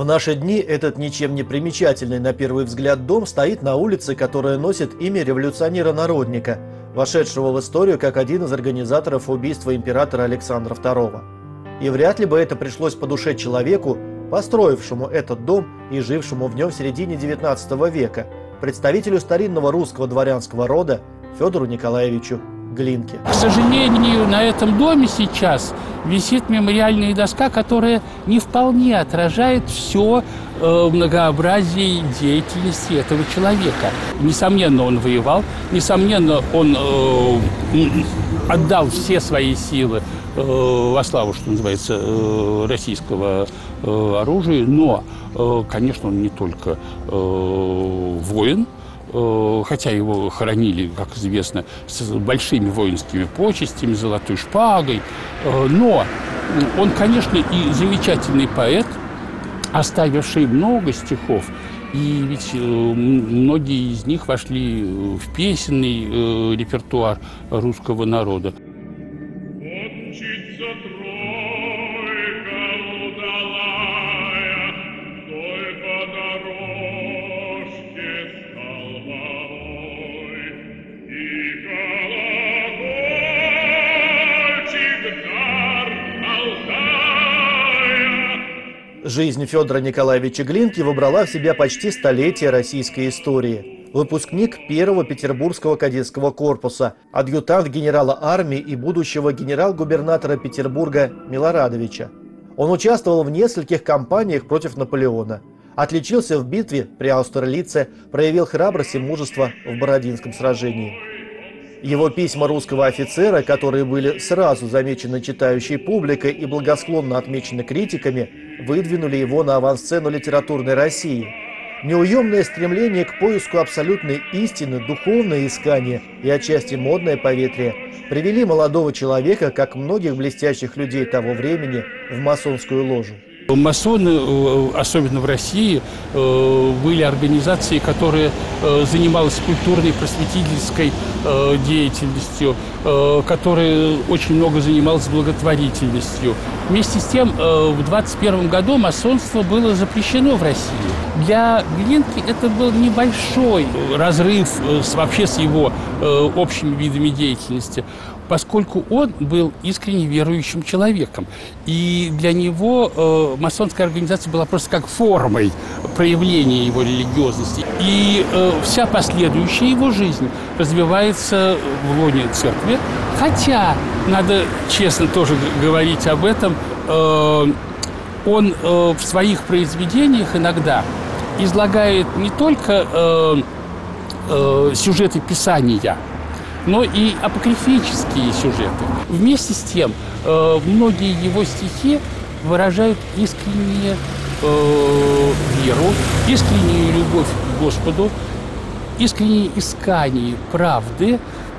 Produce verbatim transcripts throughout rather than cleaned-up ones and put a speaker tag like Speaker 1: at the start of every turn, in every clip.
Speaker 1: наши дни этот ничем не примечательный на первый взгляд дом стоит на улице, которая носит имя революционера-народника, вошедшего в историю как один из организаторов убийства императора Александра второго. И вряд ли бы это пришлось по душе человеку, построившему этот дом и жившему в нем в середине девятнадцатого века, представителю старинного русского дворянского рода Федору Николаевичу Глинке.
Speaker 2: К сожалению, на этом доме сейчас висит мемориальная доска, которая не вполне отражает все э, многообразие деятельности этого человека. Несомненно, он воевал, несомненно, он э, отдал все свои силы э, во славу, что называется, э, российского э, оружия, но, э, конечно, он не только э, воин, хотя его хоронили, как известно, с большими воинскими почестями, золотой шпагой, но он, конечно, и замечательный поэт, оставивший много стихов, и ведь многие из них вошли в песенный репертуар русского народа.
Speaker 1: Жизнь Федора Николаевича Глинки вобрала в себя почти столетие российской истории. Выпускник первого Петербургского кадетского корпуса, адъютант генерала армии и будущего генерал-губернатора Петербурга Милорадовича. Он участвовал в нескольких кампаниях против Наполеона. Отличился в битве при Аустерлице, проявил храбрость и мужество в Бородинском сражении. Его письма русского офицера, которые были сразу замечены читающей публикой и благосклонно отмечены критиками, выдвинули его на авансцену литературной России. Неуемное стремление к поиску абсолютной истины, духовное искание и отчасти модное поветрие привели молодого человека, как многих блестящих людей того времени, в масонскую ложу.
Speaker 2: Масоны, особенно в России, были организации, которые занимались культурной, просветительской деятельностью, которые очень много занимались благотворительностью. Вместе с тем, в двадцать первом году масонство было запрещено в России. Для Глинки это был небольшой разрыв с, вообще с его общими видами деятельности, поскольку он был искренне верующим человеком. И для него э, масонская организация была просто как формой проявления его религиозности. И э, вся последующая его жизнь развивается в лоне церкви. Хотя, надо честно тоже говорить об этом, э, он э, в своих произведениях иногда излагает не только э, э, сюжеты Писания, но и апокрифические сюжеты. Вместе с тем, э, многие его стихи выражают искреннюю э, веру, искреннюю любовь к Господу, искреннее искание правды.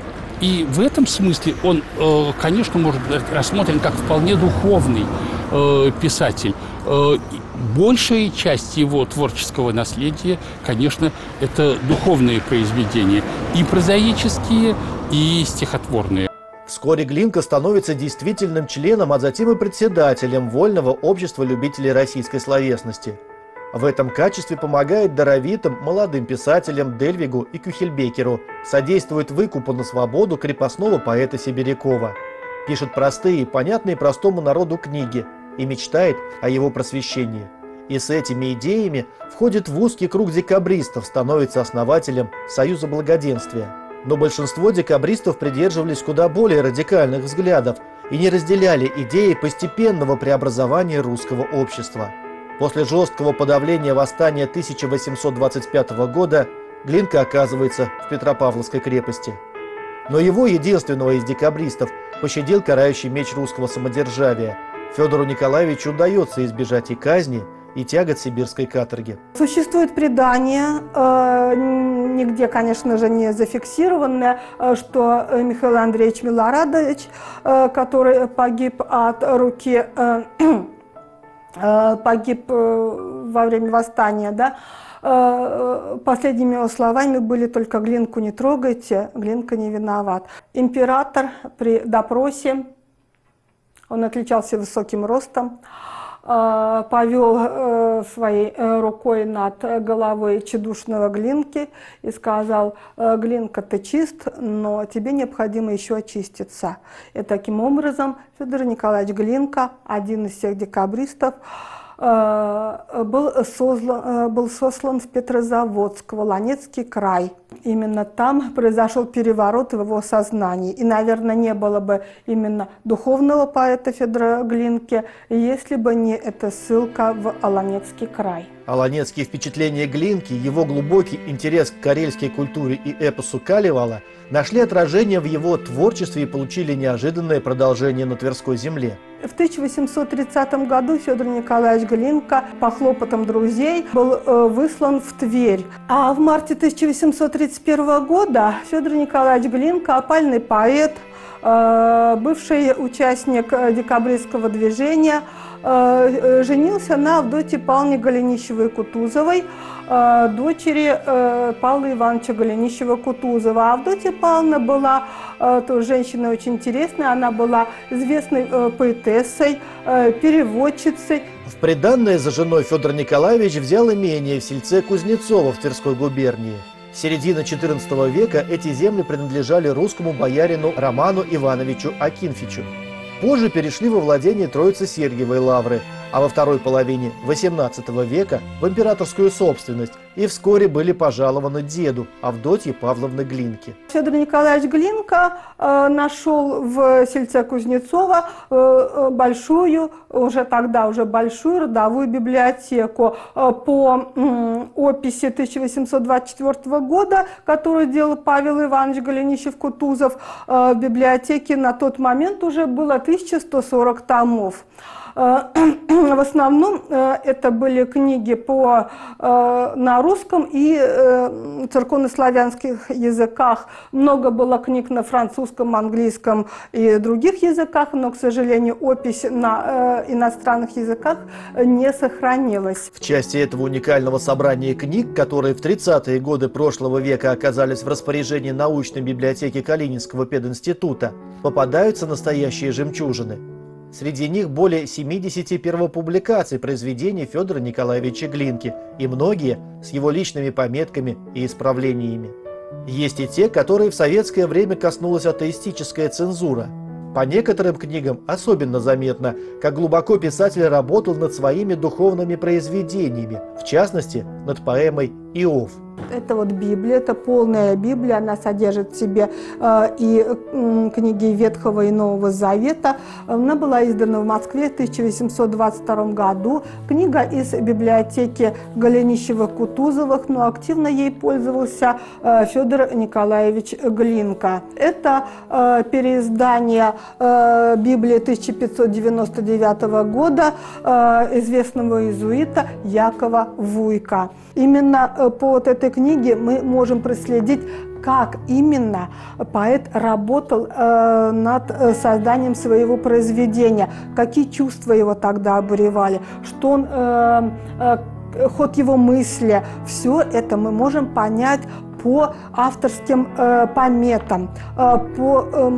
Speaker 2: И в этом смысле он, э, конечно, может быть рассмотрен как вполне духовный э, писатель. Э, Большая часть его творческого наследия, конечно, это духовные произведения, и прозаические, и стихотворные.
Speaker 1: Вскоре Глинка становится действительным членом, а затем и председателем Вольного общества любителей российской словесности. В этом качестве помогает даровитым молодым писателям Дельвигу и Кюхельбекеру, содействует выкупу на свободу крепостного поэта Сибирякова. Пишет простые, понятные простому народу книги и мечтает о его просвещении. И с этими идеями входит в узкий круг декабристов, становится основателем Союза Благоденствия. Но большинство декабристов придерживались куда более радикальных взглядов и не разделяли идеи постепенного преобразования русского общества. После жесткого подавления восстания тысяча восемьсот двадцать пятого года Глинка оказывается в Петропавловской крепости. Но его единственного из декабристов пощадил карающий меч русского самодержавия. Федору Николаевичу удается избежать и казни, и тягот сибирской каторги.
Speaker 3: Существует предание, э, нигде, конечно же, не зафиксированное, э, что Михаил Андреевич Милорадович, э, который погиб от руки, э, э, погиб э, во время восстания, да, э, последними его словами были только «Глинку не трогайте, Глинка не виноват». Император при допросе, он отличался высоким ростом, э, повел э, своей э, рукой над головой тщедушного Глинки и сказал: «Глинка, ты чист, но тебе необходимо еще очиститься». И таким образом Федор Николаевич Глинка, один из всех декабристов, был сослан, был сослан в Петрозаводск, в Аланецкий край. Именно там произошел переворот в его сознании. И, наверное, не было бы именно духовного поэта Федора Глинки, если бы не эта ссылка в Аланецкий край.
Speaker 1: Аланецкие впечатления Глинки, его глубокий интерес к карельской культуре и эпосу Калевала нашли отражение в его творчестве и получили неожиданное продолжение на Тверской земле.
Speaker 3: В тысяча восемьсот тридцатом году Федор Николаевич Глинка по хлопотам друзей был э, выслан в Тверь. А в марте тысяча восемьсот тридцать первого года Федор Николаевич Глинка, опальный поэт, э, бывший участник декабристского движения, э, женился на Авдотье Павловне Голенищевой-Кутузовой, э, дочери э, Павла Ивановича Голенищева-Кутузова. Авдотья Павловна была э, тоже женщина очень интересная, она была известной э, поэтессой, э, переводчицей.
Speaker 1: В приданное за женой Федор Николаевич взял имение в сельце Кузнецово в Тверской губернии. С середины четырнадцатого века эти земли принадлежали русскому боярину Роману Ивановичу Акинфичу. Позже перешли во владение Троице-Сергиевой лавры, а во второй половине восемнадцатого века в императорскую собственность и вскоре были пожалованы деду Авдотье Павловны Глинке.
Speaker 3: Федор Николаевич Глинка э, нашел в сельце Кузнецово э, большую, уже тогда уже большую родовую библиотеку. Э, по э, описи тысяча восемьсот двадцать четвёртого года, которую делал Павел Иванович Голенищев-Кутузов, э, в библиотеке на тот момент уже было тысяча сто сорок томов. В основном это были книги по, на русском и церковнославянских языках. Много было книг на французском, английском и других языках, но, к сожалению, опись на иностранных языках не сохранилась.
Speaker 1: В части этого уникального собрания книг, которые в тридцатые годы прошлого века оказались в распоряжении научной библиотеки Калининского пединститута, попадаются настоящие жемчужины. Среди них более семидесяти первопубликаций произведений Федора Николаевича Глинки и многие с его личными пометками и исправлениями. Есть и те, которые в советское время коснулась атеистическая цензура. По некоторым книгам особенно заметно, как глубоко писатель работал над своими духовными произведениями, в частности, над поэмой «Иов».
Speaker 3: Это вот Библия, это полная Библия, она содержит в себе э, и э, книги Ветхого и Нового Завета. Она была издана в Москве в тысяча восемьсот двадцать втором году. Книга из библиотеки Голенищева-Кутузовых, но активно ей пользовался э, Федор Николаевич Глинка. Это э, переиздание э, Библии тысяча пятьсот девяносто девятого года э, известного иезуита Якова Вуйка. Именно э, по вот этой книге мы можем проследить, как именно поэт работал э, над созданием своего произведения, какие чувства его тогда обуревали, что он, э, э, ход его мысли. Все это мы можем понять по авторским э, пометам, э, по э,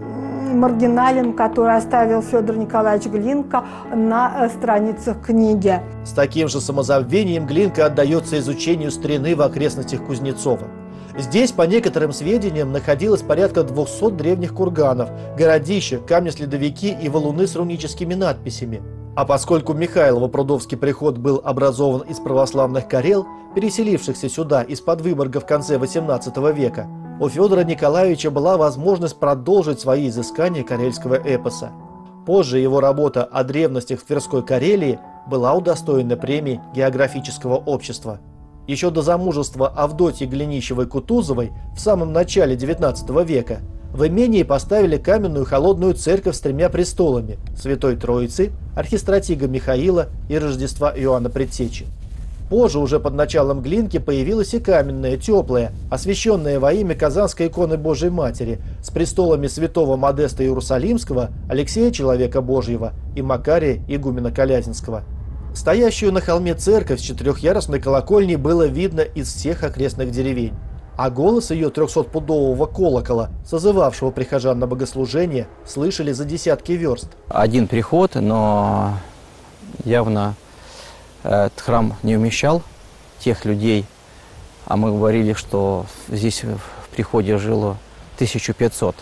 Speaker 3: маргиналиям, которые оставил Федор Николаевич Глинка на страницах книги.
Speaker 1: С таким же самозабвением Глинка отдается изучению старины в окрестностях Кузнецова. Здесь, по некоторым сведениям, находилось порядка двухсот древних курганов, городища, камни-следовики и валуны с руническими надписями. А поскольку Михайлово-Прудовский приход был образован из православных карел, переселившихся сюда из-под Выборга в конце восемнадцатого века, у Федора Николаевича была возможность продолжить свои изыскания карельского эпоса. Позже его работа о древностях в Тверской Карелии была удостоена премии Географического общества. Еще до замужества Авдотьи Голенищевой-Кутузовой в самом начале девятнадцатого века в имении поставили каменную холодную церковь с тремя престолами – Святой Троицы, архистратига Михаила и Рождества Иоанна Предтечи. Позже, уже под началом Глинки, появилась и каменная, теплая, освященная во имя Казанской иконы Божией Матери с престолами святого Модеста Иерусалимского, Алексея Человека Божьего и Макария Игумена Калязинского. Стоящую на холме церковь с четырехъярусной колокольней было видно из всех окрестных деревень, а голос ее трехсотпудового колокола, созывавшего прихожан на богослужение, слышали за десятки верст.
Speaker 4: Один приход, но явно этот храм не умещал тех людей, а мы говорили, что здесь в приходе жило тысяча пятьсот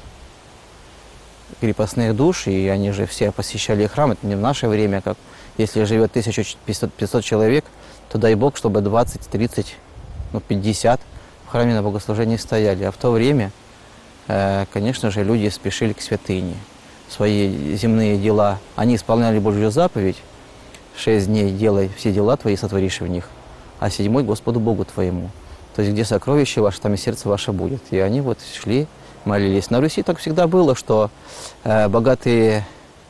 Speaker 4: крепостных душ, и они же все посещали храм. Это не в наше время, как если живет тысяча пятьсот человек, то дай Бог, чтобы двадцать, тридцать, ну, пятьдесят в храме на богослужении стояли. А в то время, э, конечно же, люди спешили к святыне. Свои земные дела, они исполняли Божью заповедь: шесть дней делай все дела твои, сотворишь в них, а седьмой Господу Богу твоему. То есть где сокровище ваше, там и сердце ваше будет. И они вот шли, молились. На Руси так всегда было, что э, богатые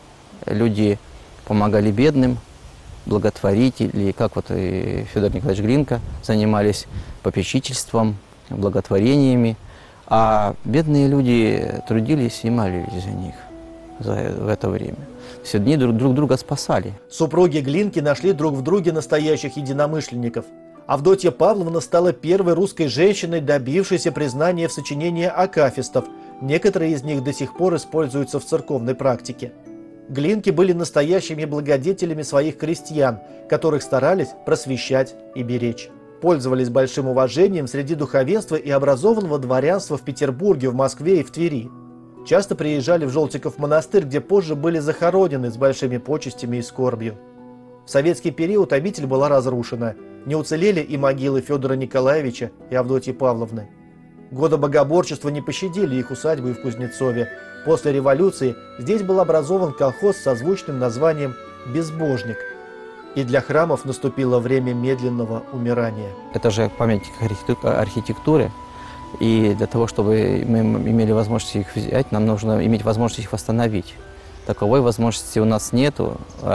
Speaker 4: люди помогали бедным, благотворители, как вот и Федор Николаевич Глинка, занимались попечительством, благотворениями, а бедные люди трудились и молились за них за, в это время. Все дни друг, друг друга спасали.
Speaker 1: Супруги Глинки нашли друг в друге настоящих единомышленников. Авдотья Павловна стала первой русской женщиной, добившейся признания в сочинении акафистов. Некоторые из них до сих пор используются в церковной практике. Глинки были настоящими благодетелями своих крестьян, которых старались просвещать и беречь. Пользовались большим уважением среди духовенства и образованного дворянства в Петербурге, в Москве и в Твери. Часто приезжали в Желтиков монастырь, где позже были захоронены с большими почестями и скорбью. В советский период обитель была разрушена. Не уцелели и могилы Федора Николаевича и Авдотьи Павловны. Годы богоборчества не пощадили их усадьбы в Кузнецове. После революции здесь был образован колхоз с созвучным названием «Безбожник». И для храмов наступило время медленного умирания.
Speaker 4: Это же памятник архитектуры. И для того, чтобы мы имели возможность их взять, нам нужно иметь возможность их восстановить. Таковой возможности у нас нету,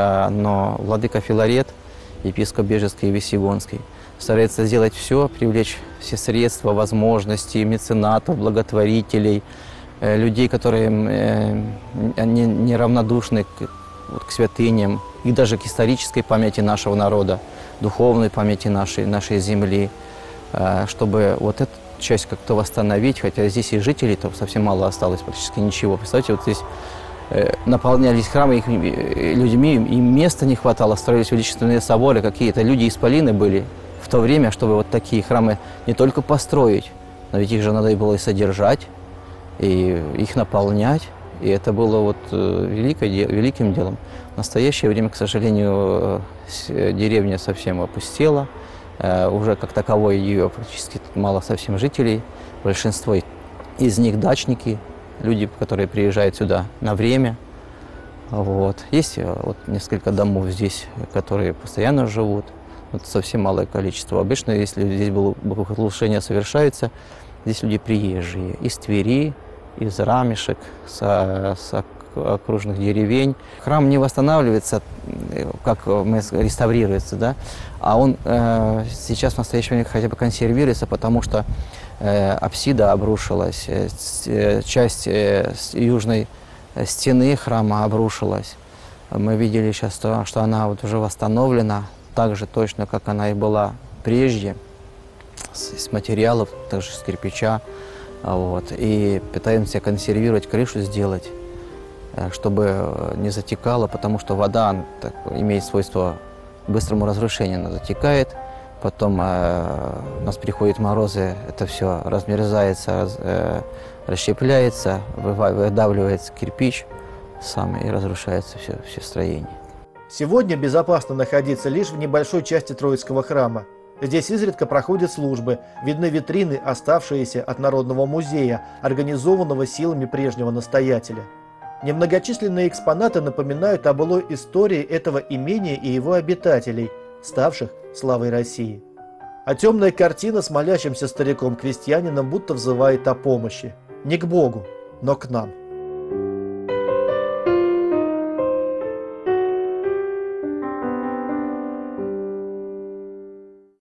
Speaker 4: но владыка Филарет, епископ Бежецкий и Весьегонский, старается сделать все, привлечь все средства, возможности, меценатов, благотворителей, людей, которые неравнодушны к, вот, к святыням и даже к исторической памяти нашего народа, духовной памяти нашей, нашей земли, чтобы вот эту часть как-то восстановить, хотя здесь и жителей-то совсем мало осталось, практически ничего. Представьте, вот здесь наполнялись храмы их людьми, им места не хватало, строились величественные соборы, какие-то люди-исполины были в то время, чтобы вот такие храмы не только построить, но ведь их же надо было и содержать, и их наполнять, и это было вот великое, великим делом. В настоящее время, к сожалению, деревня совсем опустела, уже как таковой ее практически мало совсем жителей, большинство из них дачники, люди, которые приезжают сюда на время. Вот. Есть вот несколько домов здесь, которые постоянно живут. Вот совсем малое количество. Обычно, если здесь богослужение совершается, здесь люди приезжие из Твери, из Рамешек, с, с окружных деревень. Храм не восстанавливается, как мы реставрируется, да, а он э, сейчас в настоящее время хотя бы консервируется, потому что э, апсида обрушилась, э, часть э, южной стены храма обрушилась. Мы видели сейчас, что, что она вот уже восстановлена так же точно, как она и была прежде, с, с материалов, также с кирпича. Вот, и пытаемся консервировать, крышу сделать, чтобы не затекало, потому что вода так, имеет свойство к быстрому разрушению. Она затекает, потом э, у нас приходят морозы, это все размерзается, раз, э, расщепляется, выдавливается кирпич сам и разрушается все, все строение.
Speaker 1: Сегодня безопасно находиться лишь в небольшой части Троицкого храма. Здесь изредка проходят службы, видны витрины, оставшиеся от Народного музея, организованного силами прежнего настоятеля. Немногочисленные экспонаты напоминают о былой истории этого имения и его обитателей, ставших славой России. А темная картина с молящимся стариком-крестьянином будто взывает о помощи. Не к Богу, но к нам.